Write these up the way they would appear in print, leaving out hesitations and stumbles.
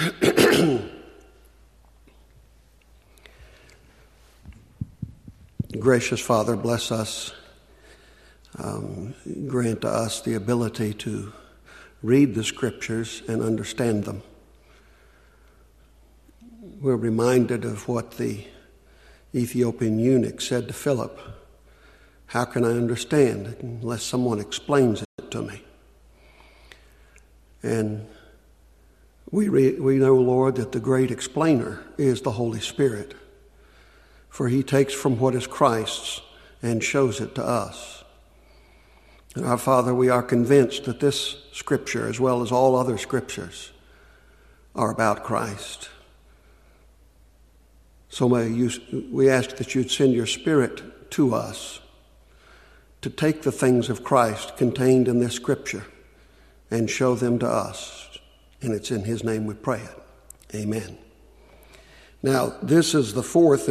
Gracious Father, bless us. Grant to us the ability to read the Scriptures and understand them. We're reminded of what the Ethiopian eunuch said to Philip. How can I understand unless someone explains it to me? And we know, Lord, that the great explainer is the Holy Spirit. For he takes from what is Christ's and shows it to us. And our Father, we are convinced that this Scripture, as well as all other Scriptures, are about Christ. So we ask that you'd send your Spirit to us to take the things of Christ contained in this Scripture and show them to us. And it's in his name we pray it. Amen. Now, this is the fourth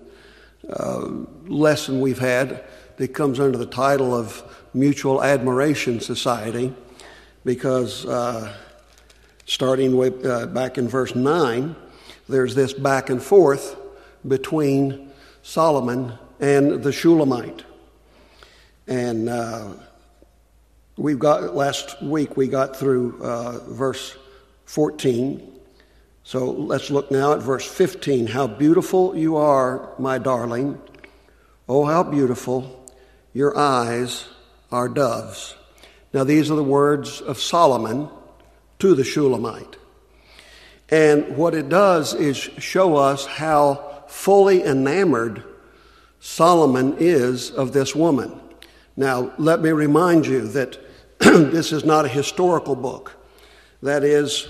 lesson we've had that comes under the title of Mutual Admiration Society, because starting with, back in verse 9, there's this back and forth between Solomon and the Shulamite. And last week we got through verse 14. So let's look now at verse 15. How beautiful you are, my darling. Oh, how beautiful. Your eyes are doves. Now these are the words of Solomon to the Shulamite. And what it does is show us how fully enamored Solomon is of this woman. Now, let me remind you that this is not a historical book. That is,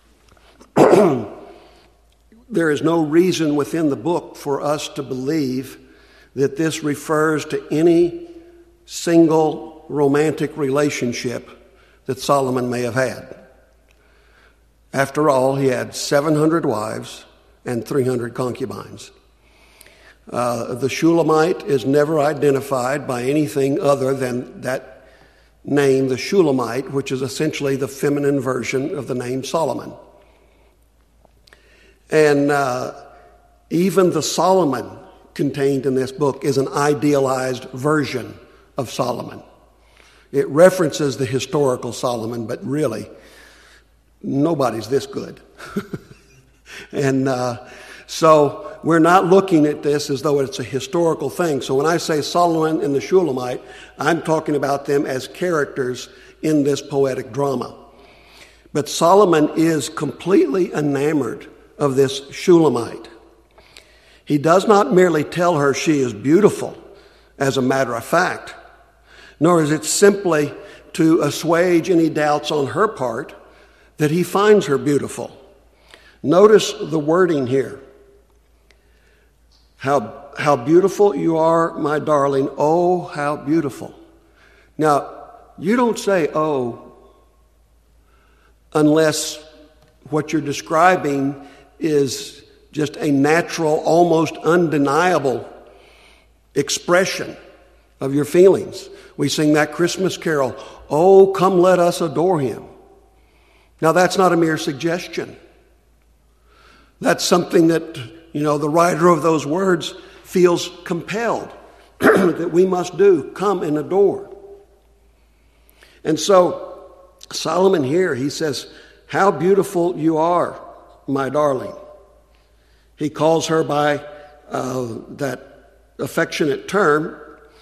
there is no reason within the book for us to believe that this refers to any single romantic relationship that Solomon may have had. After all, he had 700 wives and 300 concubines. The Shulamite is never identified by anything other than that name, the Shulamite, which is essentially the feminine version of the name Solomon. And even the Solomon contained in this book is an idealized version of Solomon. It references the historical Solomon, but really, nobody's this good. And so we're not looking at this as though it's a historical thing. So when I say Solomon and the Shulamite, I'm talking about them as characters in this poetic drama. But Solomon is completely enamored of this Shulamite. He does not merely tell her she is beautiful, as a matter of fact, nor is it simply to assuage any doubts on her part that he finds her beautiful. Notice the wording here. How beautiful you are, my darling. Oh, how beautiful. Now, you don't say, oh, unless what you're describing is just a natural, almost undeniable expression of your feelings. We sing that Christmas carol, oh, come let us adore him. Now, that's not a mere suggestion. That's something that, the writer of those words feels compelled that we must do. Come and adore. And so Solomon here, he says, how beautiful you are, my darling. He calls her by that affectionate term.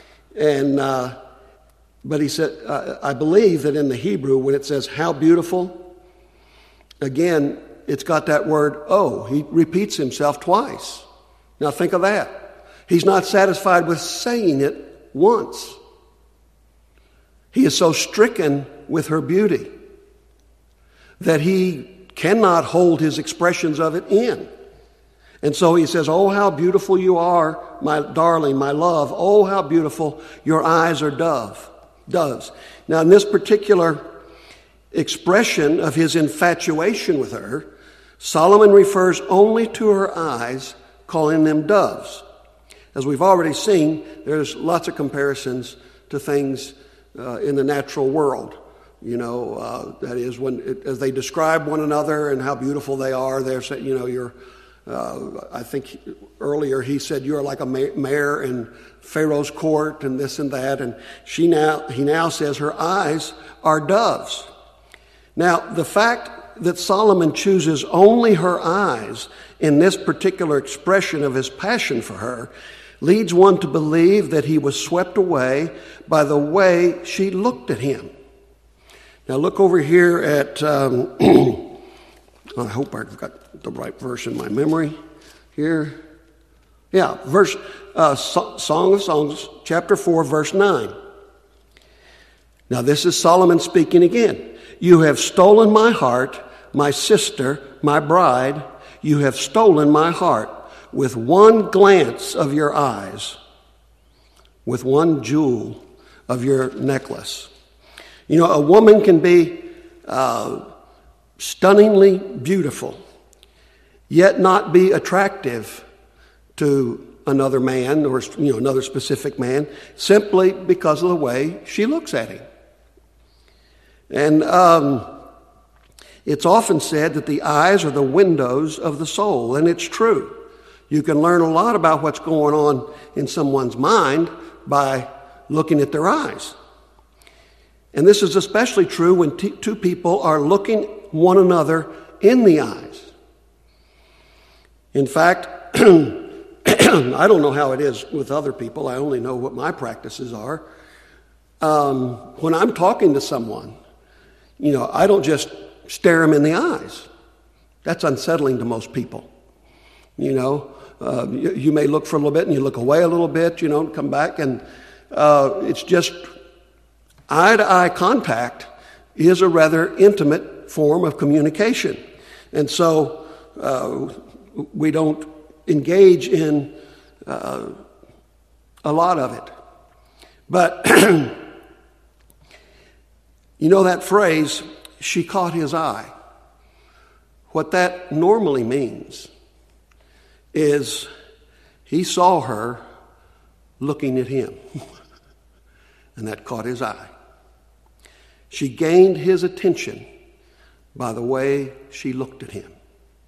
But he said, I believe that in the Hebrew, when it says how beautiful, again, it's got that word, oh. He repeats himself twice. Now think of that. He's not satisfied with saying it once. He is so stricken with her beauty that he cannot hold his expressions of it in. And so he says, oh, how beautiful you are, my darling, my love. Oh, how beautiful your eyes are doves. Now, in this particular expression of his infatuation with her, Solomon refers only to her eyes, calling them doves. As we've already seen, there's lots of comparisons to things in the natural world. That is as they describe one another and how beautiful they are, they're saying, you're, I think earlier he said, you're like a mayor in Pharaoh's court and this and that. And he now says her eyes are doves. Now, the fact that Solomon chooses only her eyes in this particular expression of his passion for her leads one to believe that he was swept away by the way she looked at him. Now look over here at, I hope I've got the right verse in my memory here. Yeah, Song of Songs, chapter 4, verse 9. Now this is Solomon speaking again. You have stolen my heart, my sister, my bride. You have stolen my heart with one glance of your eyes, with one jewel of your necklace. A woman can be stunningly beautiful, yet not be attractive to another man or another specific man, simply because of the way she looks at him. And it's often said that the eyes are the windows of the soul, and it's true. You can learn a lot about what's going on in someone's mind by looking at their eyes. And this is especially true when two people are looking one another in the eyes. In fact, I don't know how it is with other people. I only know what my practices are. When I'm talking to someone, I don't just stare them in the eyes. That's unsettling to most people. You may look for a little bit and you look away a little bit, come back, and it's just eye-to-eye contact is a rather intimate form of communication. And so we don't engage in a lot of it. But that phrase, she caught his eye. What that normally means is he saw her looking at him, and that caught his eye. She gained his attention by the way she looked at him.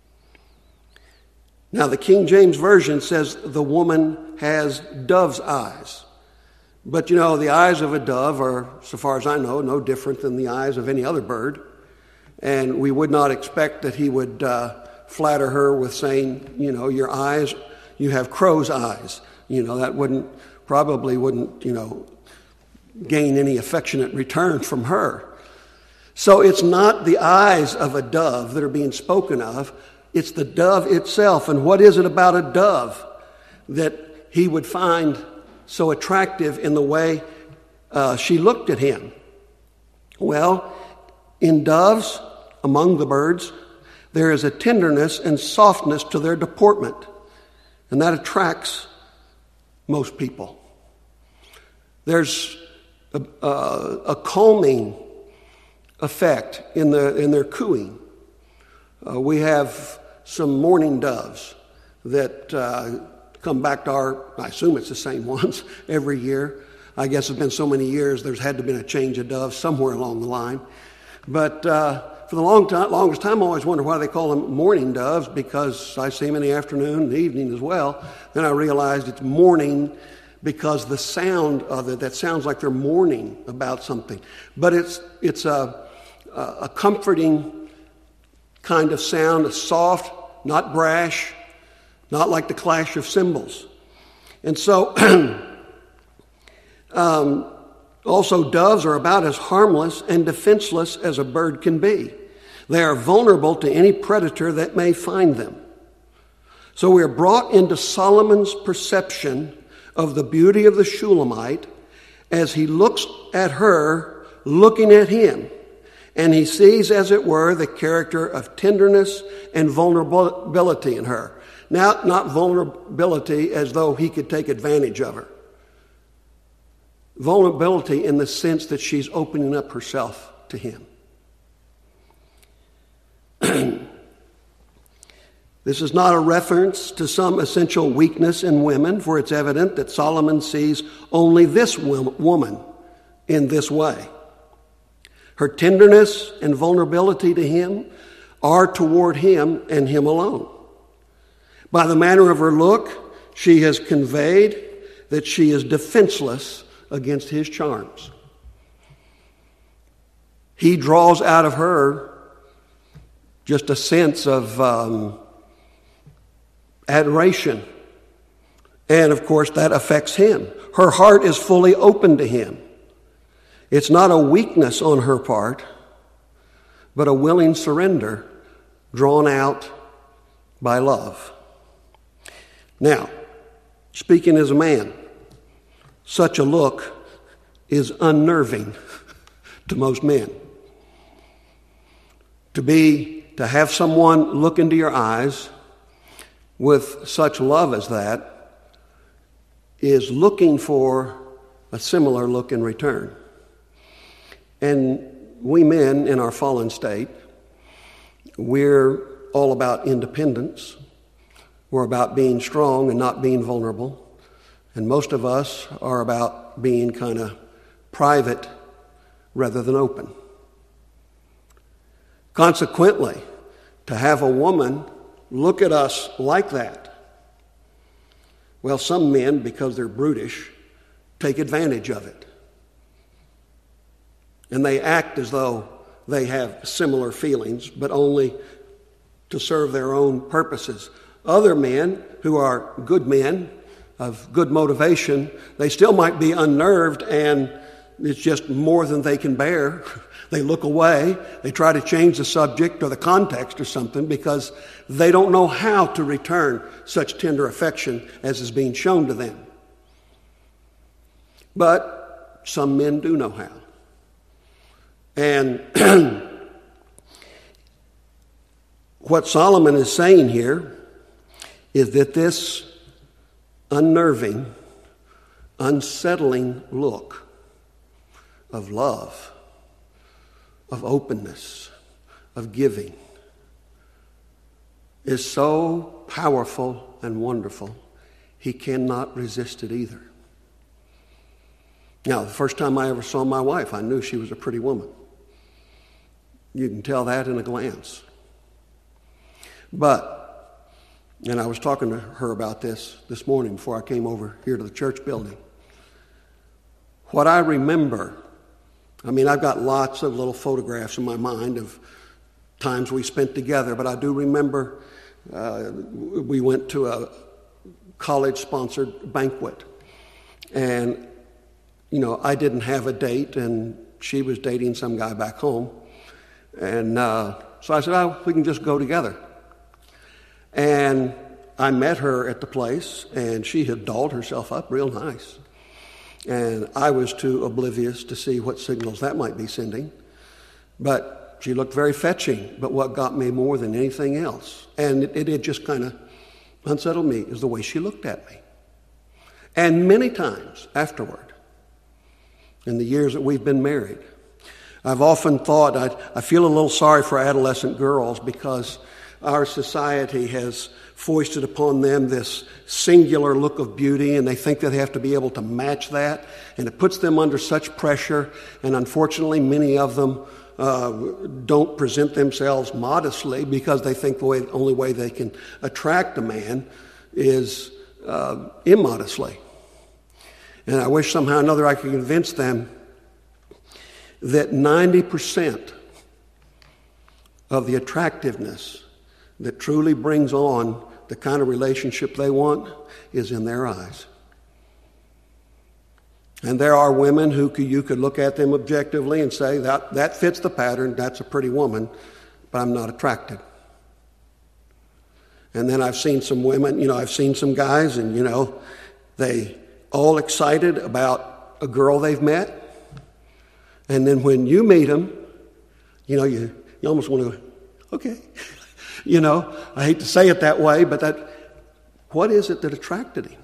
Now, the King James Version says the woman has dove's eyes. But, the eyes of a dove are, so far as I know, no different than the eyes of any other bird. And we would not expect that he would flatter her with saying, your eyes, you have crow's eyes. That probably wouldn't gain any affectionate return from her. So it's not the eyes of a dove that are being spoken of. It's the dove itself. And what is it about a dove that he would find so attractive in the way she looked at him? Well, in doves, among the birds, there is a tenderness and softness to their deportment, and that attracts most people. There's a calming effect in their cooing. We have some mourning doves that come back to I assume it's the same ones every year. I guess it's been so many years, there's had to have been a change of doves somewhere along the line. But for the longest time, I always wondered why they call them mourning doves, because I see them in the afternoon and the evening as well. Then I realized it's mourning because the sound of it, that sounds like they're mourning about something. But it's a comforting kind of sound, a soft, not brash, not like the clash of cymbals. And so also doves are about as harmless and defenseless as a bird can be. They are vulnerable to any predator that may find them. So we are brought into Solomon's perception of the beauty of the Shulamite as he looks at her looking at him. And he sees, as it were, the character of tenderness and vulnerability in her. Now, not vulnerability as though he could take advantage of her. Vulnerability in the sense that she's opening up herself to him. This is not a reference to some essential weakness in women, for it's evident that Solomon sees only this woman in this way. Her tenderness and vulnerability to him are toward him and him alone. By the manner of her look, she has conveyed that she is defenseless against his charms. He draws out of her just a sense of adoration. And of course, that affects him. Her heart is fully open to him. It's not a weakness on her part, but a willing surrender drawn out by love. Now, speaking as a man, such a look is unnerving to most men. To have someone look into your eyes with such love as that is looking for a similar look in return. And we men in our fallen state, we're all about independence. We're about being strong and not being vulnerable. And most of us are about being kind of private rather than open. Consequently, to have a woman look at us like that, well, some men, because they're brutish, take advantage of it. And they act as though they have similar feelings, but only to serve their own purposes. Other men who are good men, of good motivation, they still might be unnerved, and it's just more than they can bear. They look away, they try to change the subject or the context or something because they don't know how to return such tender affection as is being shown to them. But some men do know how. And what Solomon is saying here is that this unnerving, unsettling look of love, of openness, of giving is so powerful and wonderful, he cannot resist it either. Now, the first time I ever saw my wife, I knew she was a pretty woman. You can tell that in a glance. But, and I was talking to her about this morning before I came over here to the church building. What I remember, I've got lots of little photographs in my mind of times we spent together, but I do remember we went to a college-sponsored banquet. And, I didn't have a date, and she was dating some guy back home. And so I said, we can just go together. And I met her at the place, and she had dolled herself up real nice. And I was too oblivious to see what signals that might be sending. But she looked very fetching. But what got me more than anything else, and it just kind of unsettled me, is the way she looked at me. And many times afterward, in the years that we've been married, I've often thought, I feel a little sorry for adolescent girls because our society has foisted upon them this singular look of beauty, and they think that they have to be able to match that, and it puts them under such pressure, and unfortunately many of them don't present themselves modestly because they think the only way they can attract a man is immodestly. And I wish somehow or another I could convince them that 90% of the attractiveness that truly brings on the kind of relationship they want is in their eyes. And there are women who you could look at them objectively and say, that fits the pattern, that's a pretty woman, but I'm not attracted. And then I've seen some women, I've seen some guys, and, they all excited about a girl they've met. And then when you meet them, you almost want to, okay. I hate to say it that way, but what is it that attracted him?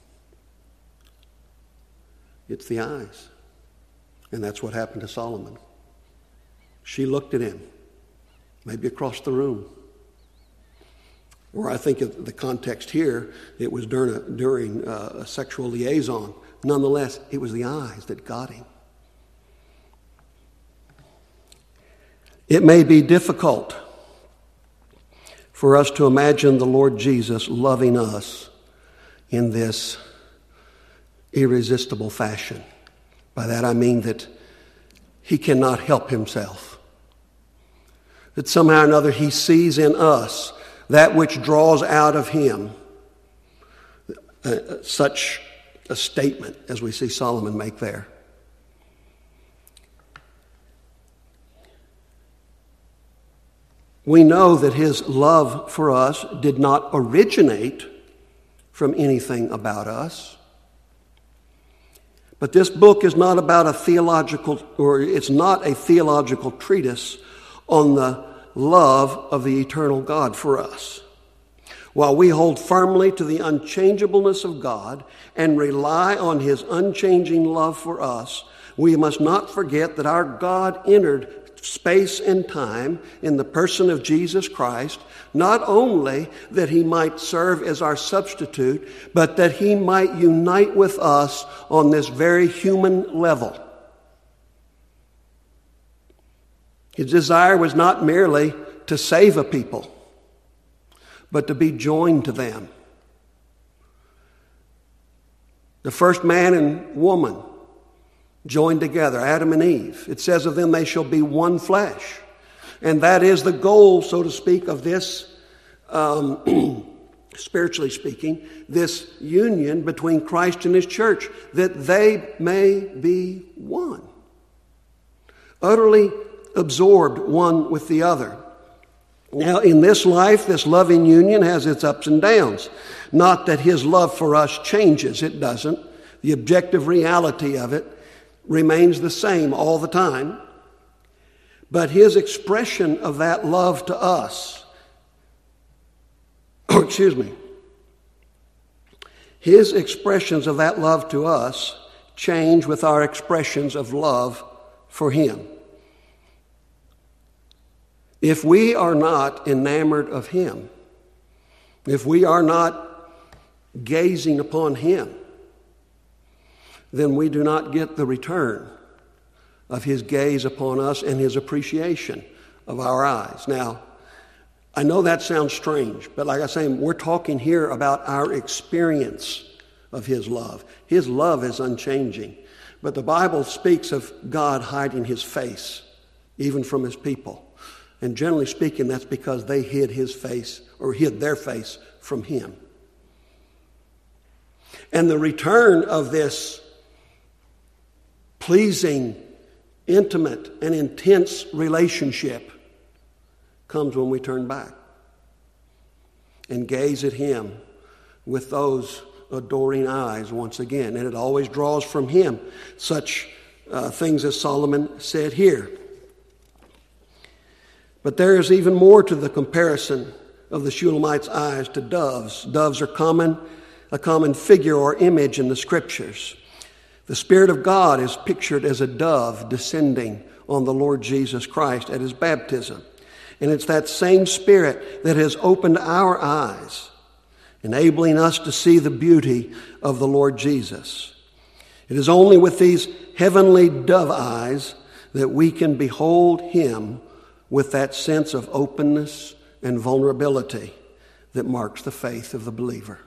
It's the eyes. And that's what happened to Solomon. She looked at him, maybe across the room. Or I think of the context here, it was during a sexual liaison. Nonetheless, it was the eyes that got him. It may be difficult for us to imagine the Lord Jesus loving us in this irresistible fashion. By that I mean that he cannot help himself. That somehow or another he sees in us that which draws out of him. Such a statement as we see Solomon make there. We know that his love for us did not originate from anything about us. But this book is not about it's not a theological treatise on the love of the eternal God for us. While we hold firmly to the unchangeableness of God and rely on his unchanging love for us, we must not forget that our God entered space and time in the person of Jesus Christ, not only that he might serve as our substitute, but that he might unite with us on this very human level. His desire was not merely to save a people, but to be joined to them. The first man and woman joined together, Adam and Eve. It says of them, they shall be one flesh. And that is the goal, so to speak, of this, spiritually speaking, this union between Christ and his church, that they may be one. Utterly absorbed one with the other. Now, in this life, this loving union has its ups and downs. Not that his love for us changes. It doesn't. The objective reality of it remains the same all the time. But his expression of that love to us, his expressions of that love to us change with our expressions of love for him. If we are not enamored of him, if we are not gazing upon him, then we do not get the return of his gaze upon us and his appreciation of our eyes. Now, I know that sounds strange, but like I say, we're talking here about our experience of his love. His love is unchanging, but the Bible speaks of God hiding his face, even from his people. And generally speaking, that's because they hid his face or hid their face from him. And the return of this pleasing, intimate, and intense relationship comes when we turn back and gaze at him with those adoring eyes once again. And it always draws from him such things as Solomon said here. But there is even more to the comparison of the Shulamite's eyes to doves. Doves are a common figure or image in the Scriptures. The Spirit of God is pictured as a dove descending on the Lord Jesus Christ at his baptism. And it's that same Spirit that has opened our eyes, enabling us to see the beauty of the Lord Jesus. It is only with these heavenly dove eyes that we can behold him with that sense of openness and vulnerability that marks the faith of the believer.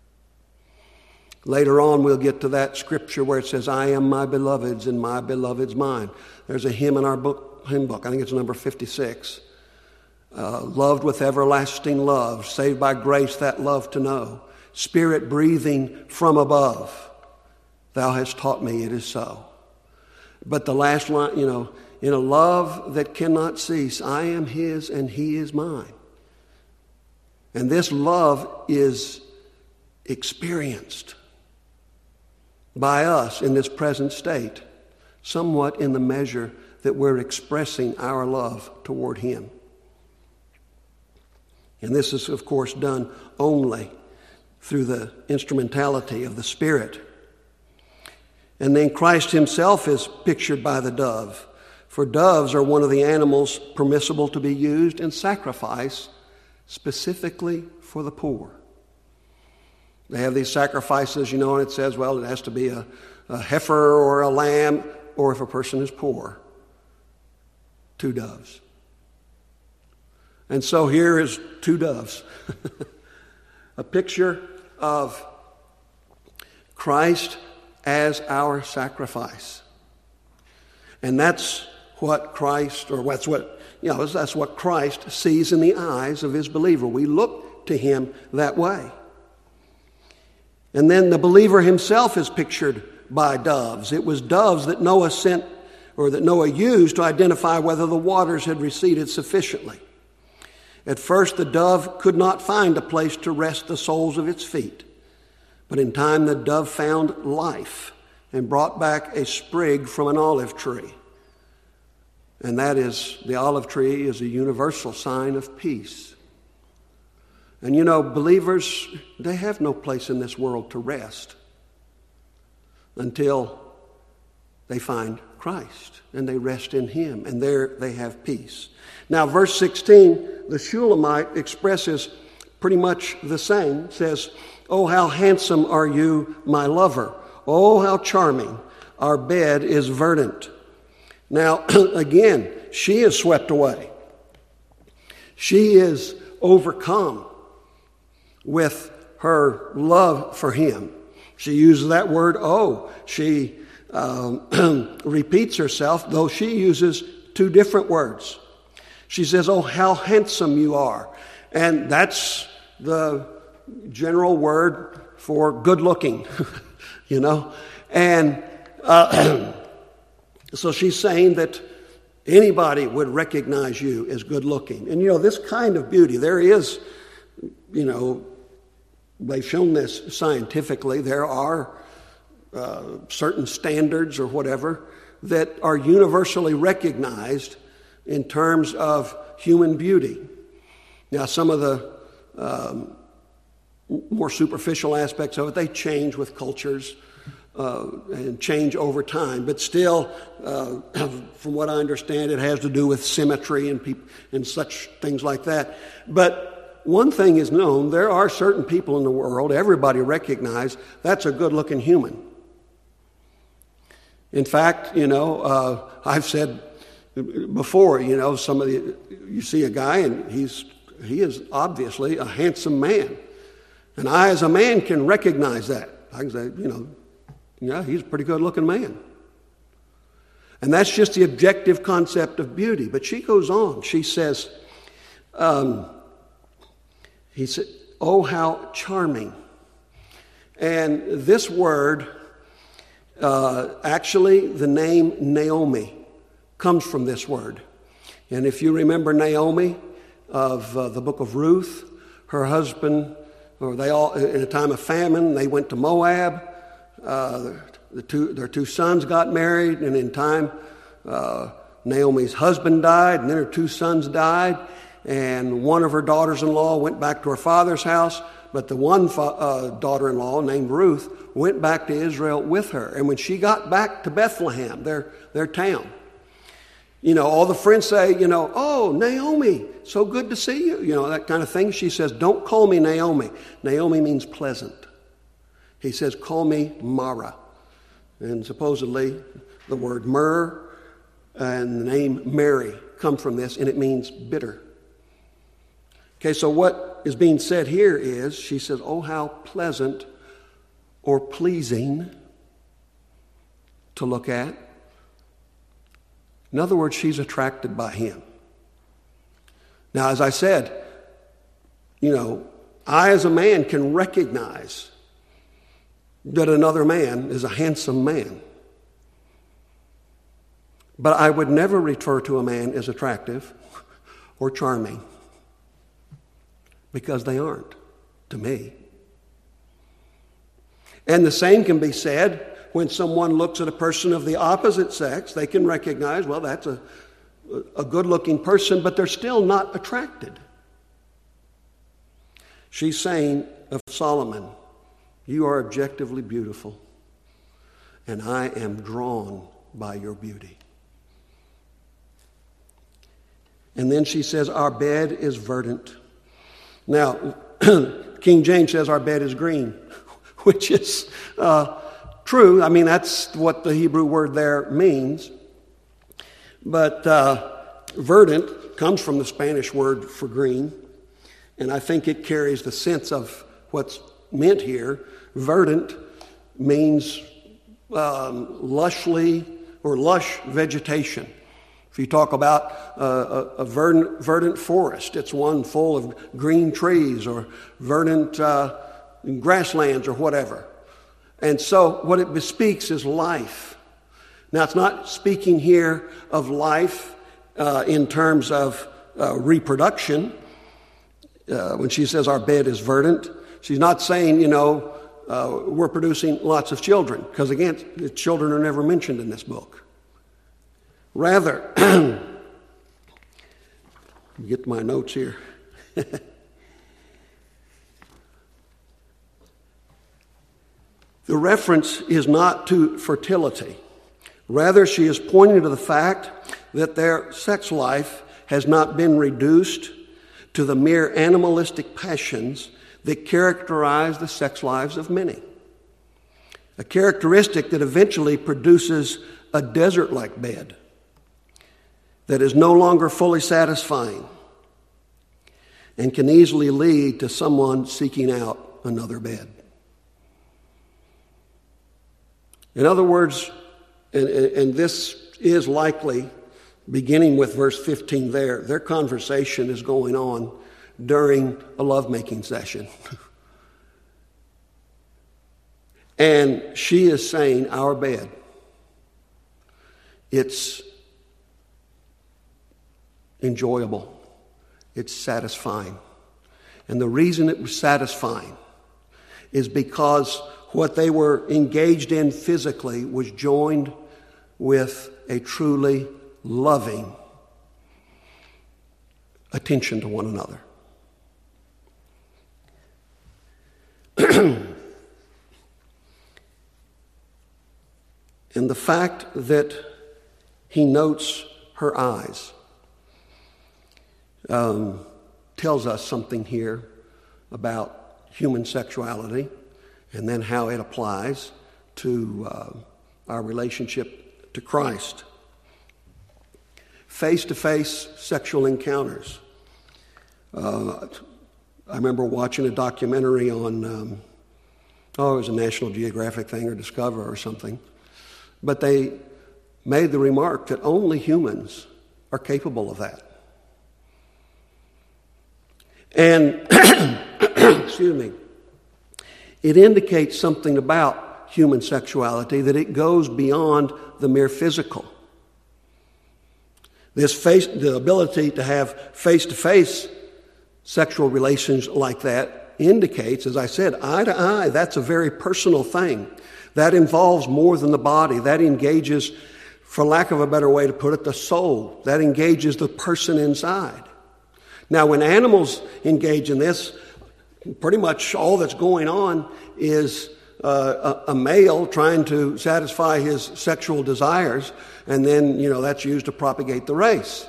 Later on, we'll get to that scripture where it says, I am my beloved's and my beloved's mine. There's a hymn in our hymn book, I think it's number 56. Loved with everlasting love, saved by grace that love to know. Spirit breathing from above, thou hast taught me it is so. But the last line, in a love that cannot cease, I am his and he is mine. And this love is experienced by us in this present state, somewhat in the measure that we're expressing our love toward him. And this is, of course, done only through the instrumentality of the Spirit. And then Christ himself is pictured by the dove. For doves are one of the animals permissible to be used in sacrifice, specifically for the poor. They have these sacrifices, and it says, well, it has to be a heifer or a lamb, or if a person is poor, 2 doves. And so here is two doves. A picture of Christ as our sacrifice. And that's what Christ, or that's what Christ sees in the eyes of his believer. We look to him that way. And then the believer himself is pictured by doves. It was doves that Noah sent, or that Noah used to identify whether the waters had receded sufficiently. At first, the dove could not find a place to rest the soles of its feet. But in time, the dove found life and brought back a sprig from an olive tree. And that is, the olive tree is a universal sign of peace. And you know, believers, they have no place in this world to rest until they find Christ and they rest in him, and there they have peace. Now, verse 16, the Shulamite expresses pretty much the same. It says, "Oh, how handsome are you, my lover. Oh, how charming. Our bed is verdant." Now, again, she is swept away. She is overcome with her love for him. She uses that word, oh. She repeats herself, though she uses two different words. She says, "Oh, how handsome you are." And that's the general word for good looking, you know. And so she's saying that anybody would recognize you as good looking. And you know, this kind of beauty, there is, you know, they've shown this scientifically. There are certain standards or whatever that are universally recognized in terms of human beauty. Now, some of the more superficial aspects of it, they change with cultures and change over time. But still, from what I understand, it has to do with symmetry and such things like that. But one thing is known, there are certain people in the world, everybody recognizes, that's a good-looking human. In fact, you know, I've said before, you know, you see a guy and he is obviously a handsome man. And I, as a man, can recognize that. I can say, you know, yeah, he's a pretty good-looking man. And that's just the objective concept of beauty. But she goes on. She says, he said, "Oh, how charming." And this word, actually, the name Naomi comes from this word. And if you remember Naomi of the book of Ruth, her husband, or they all, in a time of famine, they went to Moab. Their two sons got married, and in time, Naomi's husband died, and then her two sons died, and one of her daughters-in-law went back to her father's house, but the one daughter-in-law named Ruth went back to Israel with her. And when she got back to Bethlehem, their town, you know, all the friends say, you know, "Oh, Naomi, so good to see you," you know, that kind of thing. She says, "Don't call me Naomi. Naomi means pleasant." He says, "Call me Mara." And supposedly the word myrrh and the name Mary come from this, and it means bitter. Okay, so what is being said here is, she says, "Oh, how pleasant or pleasing to look at." In other words, she's attracted by him. Now, as I said, you know, I as a man can recognize that another man is a handsome man. But I would never refer to a man as attractive or charming, because they aren't to me. And the same can be said when someone looks at a person of the opposite sex. They can recognize, well, that's a good-looking person, but they're still not attracted. She's saying of Solomon, "You are objectively beautiful, and I am drawn by your beauty." And then she says, "Our bed is verdant." Now, King James says our bed is green, which is true. I mean, that's what the Hebrew word there means. But verdant comes from the Spanish word for green, and I think it carries the sense of what's meant here. Verdant means lushly or lush vegetation. If you talk about a verdant forest, it's one full of green trees or verdant grasslands or whatever. And so what it bespeaks is life. Now, it's not speaking here of life in terms of reproduction. When she says our bed is verdant, she's not saying, we're producing lots of children, because again, the children are never mentioned in this book. Rather, get my notes here. The reference is not to fertility. Rather, she is pointing to the fact that their sex life has not been reduced to the mere animalistic passions that characterize the sex lives of many. A characteristic that eventually produces a desert-like bed that is no longer fully satisfying and can easily lead to someone seeking out another bed. In other words, and this is likely, beginning with verse 15 their conversation is going on during a lovemaking session. And she is saying, our bed, it's enjoyable, it's satisfying. And the reason it was satisfying is because what they were engaged in physically was joined with a truly loving attention to one another. And the fact that he notes her eyes tells us something here about human sexuality and then how it applies to our relationship to Christ. Face-to-face sexual encounters. I remember watching a documentary on, it was a National Geographic thing or Discover or something, but they made the remark that only humans are capable of that. And, excuse me, it indicates something about human sexuality, that it goes beyond the mere physical. The ability to have face-to-face sexual relations like that indicates, as I said, eye to eye, that's a very personal thing. That involves more than the body. That engages, for lack of a better way to put it, the soul. That engages the person inside. Now, when animals engage in this, pretty much all that's going on is a male trying to satisfy his sexual desires, and then, that's used to propagate the race.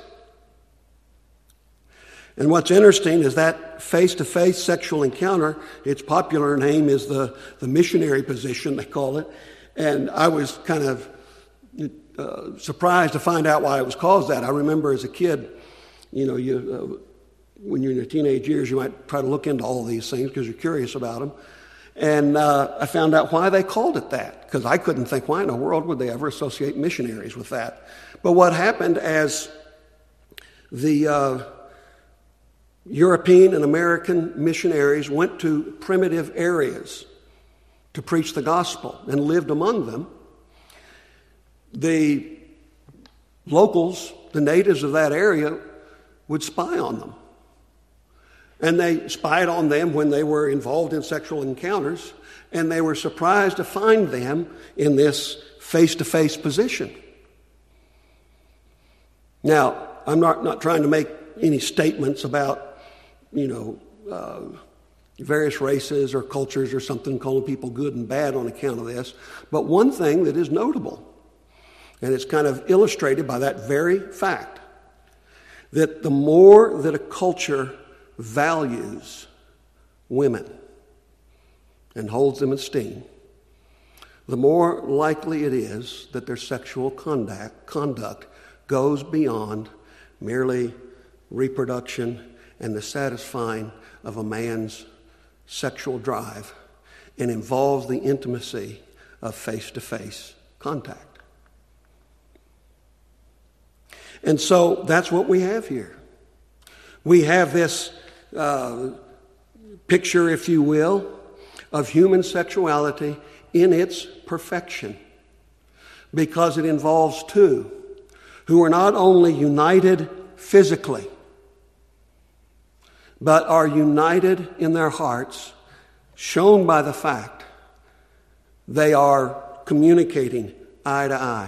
And what's interesting is that face-to-face sexual encounter, its popular name is the missionary position, they call it. And I was kind of surprised to find out why it was called that. I remember as a kid, when you're in your teenage years, you might try to look into all these things because you're curious about them. And I found out why they called it that, because I couldn't think, why in the world would they ever associate missionaries with that? But what happened as the European and American missionaries went to primitive areas to preach the gospel and lived among them, the locals, the natives of that area, would spy on them. And they spied on them when they were involved in sexual encounters, and they were surprised to find them in this face-to-face position. Now, I'm not trying to make any statements about, various races or cultures or something, calling people good and bad on account of this. But one thing that is notable, and it's kind of illustrated by that very fact, that the more that a culture values women and holds them in esteem, the more likely it is that their sexual conduct goes beyond merely reproduction, and the satisfying of a man's sexual drive, and involves the intimacy of face-to-face contact. And so that's what we have here. We have this picture, if you will, of human sexuality in its perfection, because it involves two who are not only united physically, but are united in their hearts, shown by the fact they are communicating eye to eye.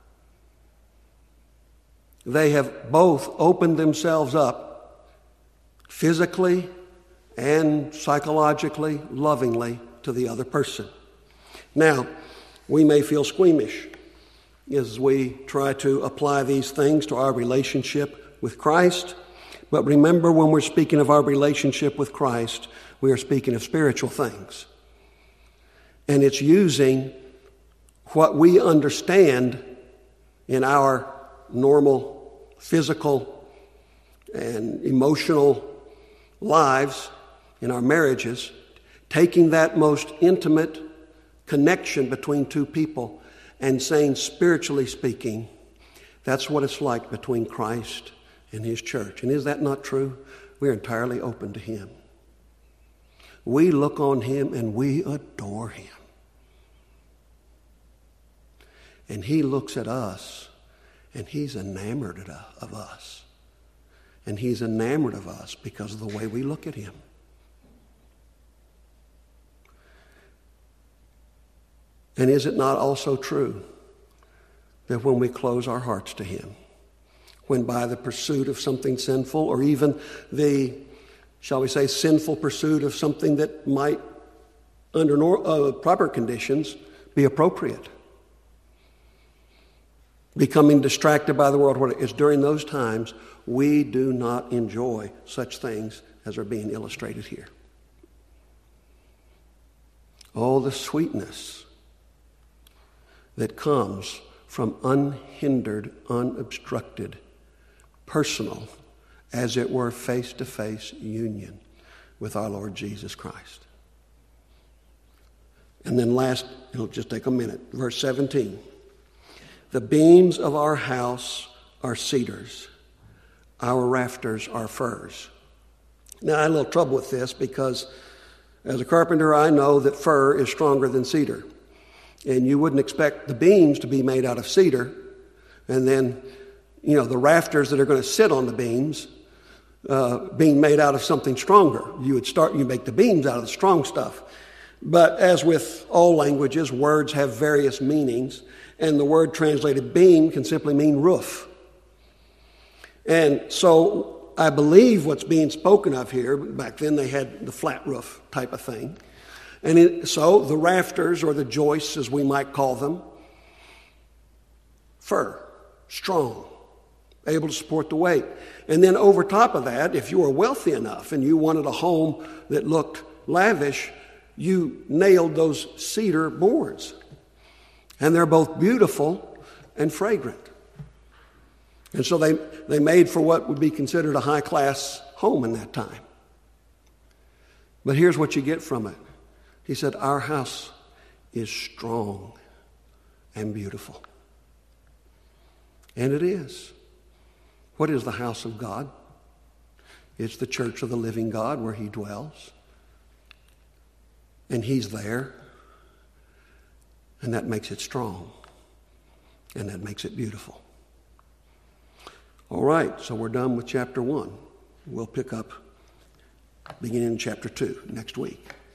They have both opened themselves up physically and psychologically, lovingly to the other person. Now, we may feel squeamish as we try to apply these things to our relationship with Christ. But remember, when we're speaking of our relationship with Christ, we are speaking of spiritual things. And it's using what we understand in our normal physical and emotional lives, in our marriages, taking that most intimate connection between two people and saying, spiritually speaking, that's what it's like between Christ and his church. And is that not true? We're entirely open to him. We look on him and we adore him. And he looks at us and he's enamored of us. And he's enamored of us because of the way we look at him. And is it not also true that when we close our hearts to him, when by the pursuit of something sinful, or even the, shall we say, sinful pursuit of something that might, under proper conditions, be appropriate, becoming distracted by the world, it's during those times we do not enjoy such things as are being illustrated here. Oh, the sweetness that comes from unhindered, unobstructed, personal, as it were, face-to-face union with our Lord Jesus Christ. And then last, it'll just take a minute, verse 17. The beams of our house are cedars. Our rafters are firs. Now, I had a little trouble with this because as a carpenter, I know that fir is stronger than cedar. And you wouldn't expect the beams to be made out of cedar. And then, the rafters that are going to sit on the beams being made out of something stronger. You make the beams out of the strong stuff. But as with all languages, words have various meanings. And the word translated beam can simply mean roof. And so I believe what's being spoken of here, back then they had the flat roof type of thing. And so the rafters, or the joists as we might call them, fir, strong, able to support the weight. And then over top of that, if you were wealthy enough and you wanted a home that looked lavish, you nailed those cedar boards. And they're both beautiful and fragrant. And so they made for what would be considered a high-class home in that time. But here's what you get from it. He said, our house is strong and beautiful. And it is. What is the house of God? It's the church of the living God where he dwells. And he's there. And that makes it strong. And that makes it beautiful. All right, so we're done with chapter 1. We'll pick up beginning in chapter 2 next week.